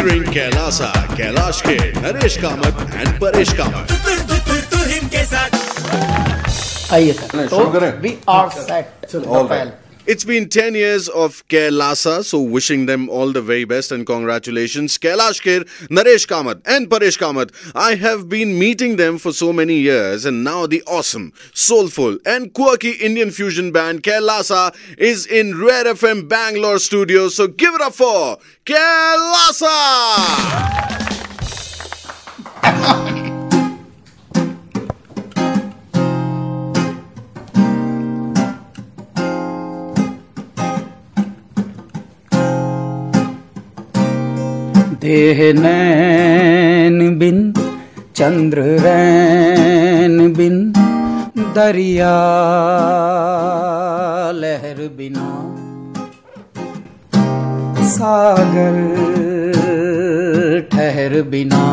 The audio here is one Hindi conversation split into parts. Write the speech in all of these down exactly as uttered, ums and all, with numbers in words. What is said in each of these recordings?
featuring Kailasa, Kailash Kher, Naresh Kamath and Paresh Kamath. आइए सर, तो we are set. All right. It's been ten years of Kailasa, so wishing them all the very best and congratulations. Kailash Kher, Naresh Kamath and Paresh Kamath. I have been meeting them for so many years and now the awesome, soulful and quirky Indian fusion band Kailasa is in Rare F M Bangalore studio. So give it up for Kailasa! देह नैन बिन चंद्र रैन बिन दरिया लहर बिना सागर ठहर बिना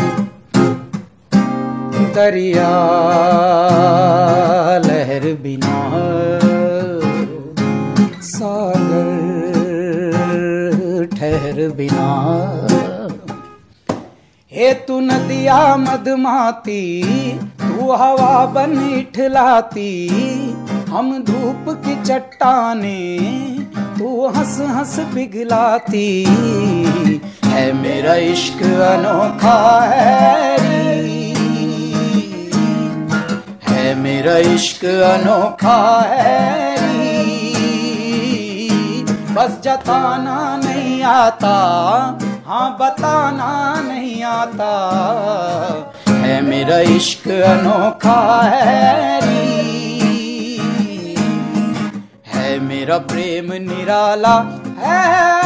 दरिया लहर बिना सागर ठहर बिना हे तू नदिया मधुमाती तू हवा बन इठलाती हम धूप की चट्टाने तू हंस हंस पिघलाती है मेरा इश्क अनोखा है है मेरा इश्क अनोखा है बस जताना नहीं आता हाँ बताना नहीं आता है मेरा इश्क अनोखा है है मेरा प्रेम निराला है।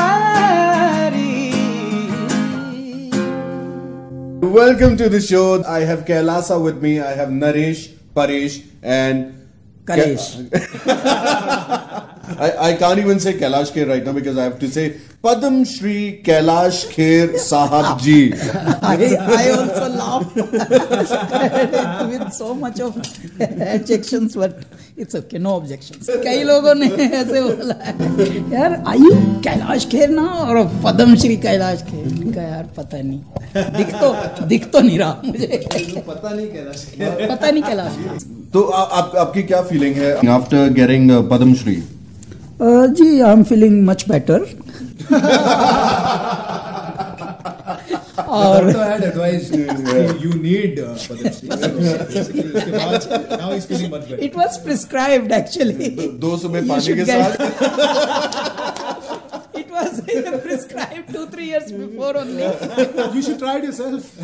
Welcome to the show. I have Kailasa with me. I have Naresh, Paresh and Kailash. I, I can't even say Kailash Kher right now because I have to say Padam Shri Kailash Kher Sahab Ji. I, I also laugh with so much of objections, but it's okay, no objections. कई लोगों ने ऐसे बोला है यार आयु कैलाश खेर ना और पद्म श्री कैलाश खेर का यार पता नहीं दिख तो दिख तो नहीं रहा मुझे पता नहीं कैलाश खेर पता नहीं कैलाश खेर। तो आ, आप आपकी क्या फीलिंग है आफ्टर गेटिंग पद्म श्री? जी I am feeling much better और you need uh, Padam Shri. Now he's feeling much better. It was prescribed actually. दो सुबह पानी के साथ. It was prescribed two three years before only. You should try it yourself.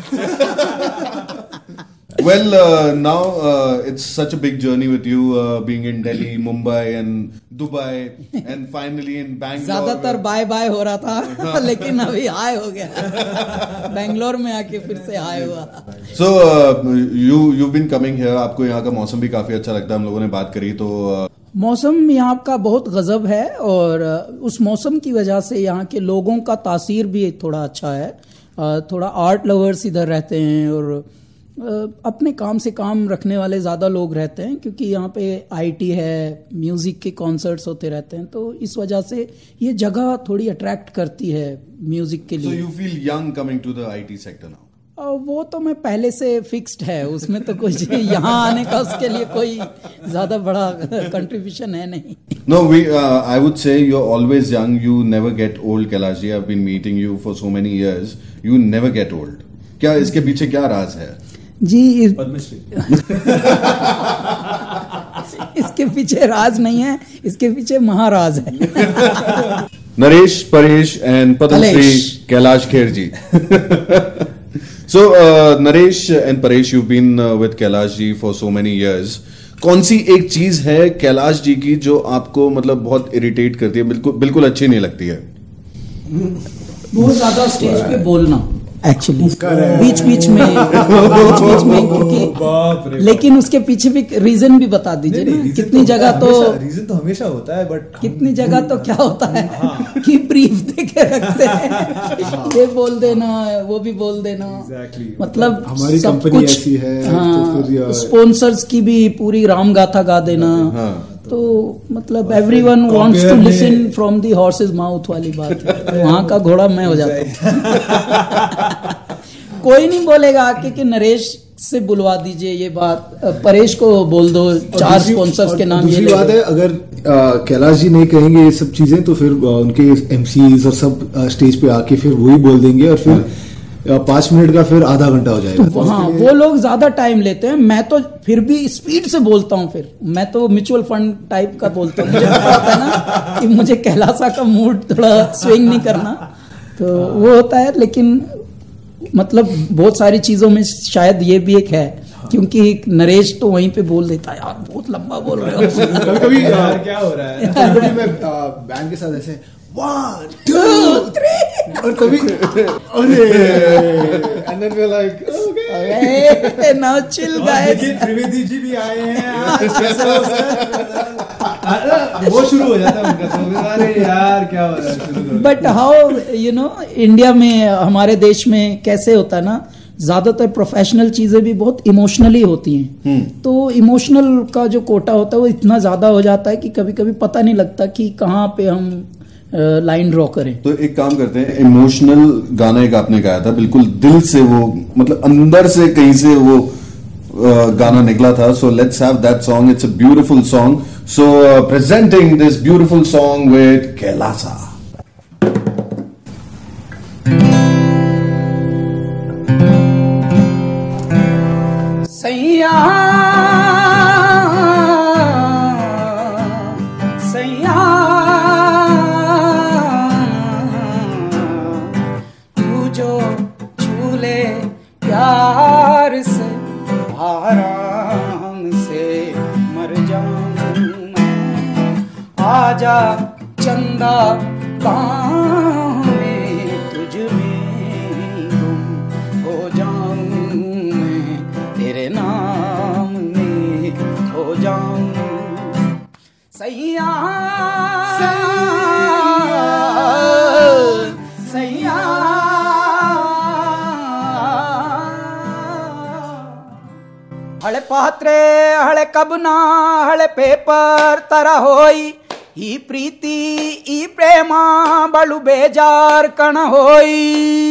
Well, uh, now uh, it's such a big journey with you uh, being in Delhi, Mumbai and Dubai and finally in Bangalore. ज़्यादातर बाय बाय हो रहा था लेकिन अभी हाय हो गया बेंगलोर में आके फिर से हाय हुआ. So uh, you you've been coming here. आपको यहाँ का मौसम भी काफी अच्छा लगता है. हम लोगों ने बात करी तो uh, मौसम यहाँ का बहुत गजब है और उस मौसम की वजह से यहाँ के लोगों का तासीर भी थोड़ा अच्छा है. थोड़ा आर्ट लवर्स इधर रहते हैं और अपने काम से काम रखने वाले ज़्यादा लोग रहते हैं क्योंकि यहाँ पे आईटी है, म्यूज़िक के कॉन्सर्ट्स होते रहते हैं तो इस वजह से ये जगह थोड़ी अट्रैक्ट करती है म्यूज़िक के लिए. So you feel young coming to the I T sector now? वो तो मैं पहले से फिक्स्ड है उसमें तो कुछ यहाँ आने का उसके लिए कोई ज़्यादा बड़ा कंट्रीब्यूशन है नहीं. No, we uh, I would say you're always young. You never get old, Kailash ji. I've been meeting you for so many years. You never get old. क्या इसके पीछे क्या राज है? जी इस... इसके पीछे राज नहीं है, इसके पीछे महाराज है. Naresh, Paresh and Padma Shri Kailash Kher ji. So uh, Naresh and Paresh, you've been uh, with Kailash ji for so many years. कौन सी एक चीज है कैलाश जी की जो आपको मतलब बहुत इरिटेट करती है, बिल्कुल बिल्कुल अच्छी नहीं लगती है? बहुत ज्यादा स्टेज पे बोलना एक्चुअली बीच बीच में बीच बीच में क्योंकि लेकिन उसके पीछे भी रीजन भी बता दीजिए ना. कितनी जगह तो रीजन तो हमेशा होता है बट कितनी जगह तो क्या होता है कि ब्रीफ देके रखते हैं ये बोल देना वो भी बोल देना. मतलब हमारी कंपनी ऐसी है तो फिर स्पॉन्सर्स की भी पूरी राम गाथा गा देना. तो मतलब everyone wants to listen from the horse's mouth वाली बात है, वहाँ का घोड़ा मैं हो जाता हूँ। कोई नहीं बोलेगा आके कि नरेश से बुलवा दीजिए ये बात, परेश को बोल दो, चार स्पॉन्सर्स के नाम। दूसरी बात है, अगर कैलाश जी नहीं कहेंगे ये सब चीजें तो फिर आ, उनके एमसीज और सब आ, स्टेज पे आके फिर वही बोल देंगे और फिर पांच मिनट का फिर आधा घंटा हो जाएगा। तो हाँ, वो लोग ज्यादा टाइम लेते हैं, मैं तो फिर भी स्पीड से बोलता हूँ। फिर मैं तो म्यूचुअल फंड टाइप का बोलता हूँ, मुझे पता होता है ना कि मुझे कैलासा का मूड थोड़ा स्विंग नहीं करना, तो वो होता है। लेकिन मतलब बहुत सारी चीजों में शायद ये भी एक है, क्योंकि नरेश तो वहीं पे बोल देता है, यार बहुत लंबा बोल रहे हो। कभी कभी क्या हो रहा है, कभी कभी मैं बैंड के साथ ऐसे वन टू थ्री और कभी अरे and then we're like okay now chill guys, Trivedi ji भी आए हैं वो शुरू हो जाता है उनका, अरे यार क्या हो रहा है शुरू करो। But how you know India में, हमारे देश में कैसे होता है ना, ज्यादातर प्रोफेशनल चीजें भी बहुत इमोशनली होती हैं, तो इमोशनल का जो कोटा होता है वो इतना ज्यादा हो जाता है कि कभी कभी पता नहीं लगता कि कहाँ पे हम लाइन ड्रॉ करें। तो एक काम करते हैं, इमोशनल गाना एक आपने गाया था, बिल्कुल दिल से, वो मतलब अंदर से कहीं से वो गाना निकला था। So let's have that song, it's a beautiful song. So presenting this beautiful song with Kailasa. सैया सैया तू जो झूले प्यार से आराम से मर जाऊं मैं, आजा चंदा बाहों में तुझ में गुम हो जाऊं मैं, तेरे नाम में खो जाऊं। सैया सैया हले पात्रे हले कबना हले पेपर तरह होई, ಈ ಪ್ರೀತಿ ಈ ಪ್ರೇಮ ಬಲು ಬೇಜಾರ್ ಕಣ ಹೋಯಿ.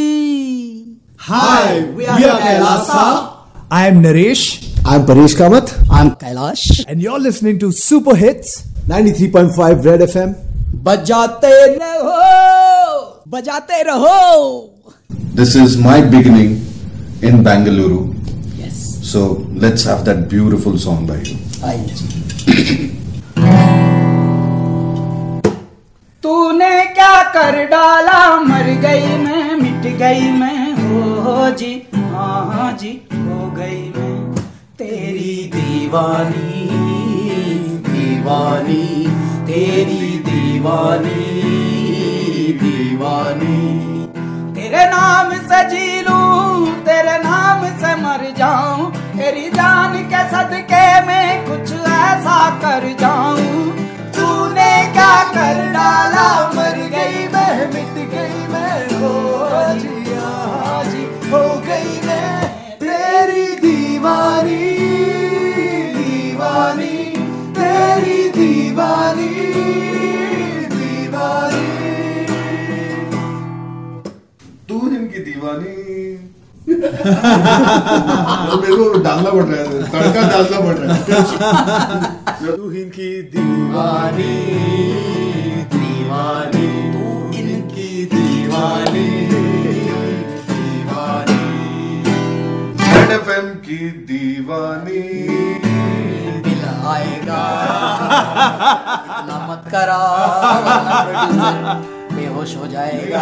Hi, we are, we are Kailasa. I am Naresh. I am Paresh Kamath. I am Kailash. And you're listening to Super Hits ninety-three point five Red F M. बजाते रहो, बजाते रहो. This is my beginning in Bangalore. Yes. So let's have that beautiful song by you. आइए. तूने क्या कर डाला, मर गई मैं, मिट गई मैं, हो जी हाँ जी हो गई मैं, तेरी दीवानी दीवानी तेरी दीवानी दीवानी, तेरे नाम से जी लूं, तेरे नाम से मर जाऊं, तेरी जान के सदके में कुछ ऐसा कर जाऊं, तूने क्या कर डाला, मर गई मैं, मिट गई मैं, हो जी हाँ जी हो गई मैं, तेरी दीवानी दीवानी तेरी दीवानी दीवानी, तू इनकी दीवानी। मेरे को डालना पड़ रहा है, तड़का डालना पड़ रहा है। तू इनकी दीवानी दीवानी तू इनकी दीवानी दीवानी, रेड एफएम की दीवानी, दिल आएगा इतना मत करा, बेहोश हो जाएगा.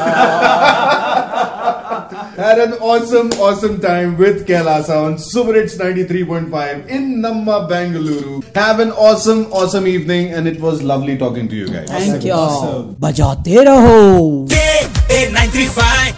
Had an awesome, awesome time with Kailasa on Super Hits ninety-three point five in Namma, Bangalore. Have an awesome, awesome evening, and it was lovely talking to you guys. Thank you. बजाते रहो. ninety-three point five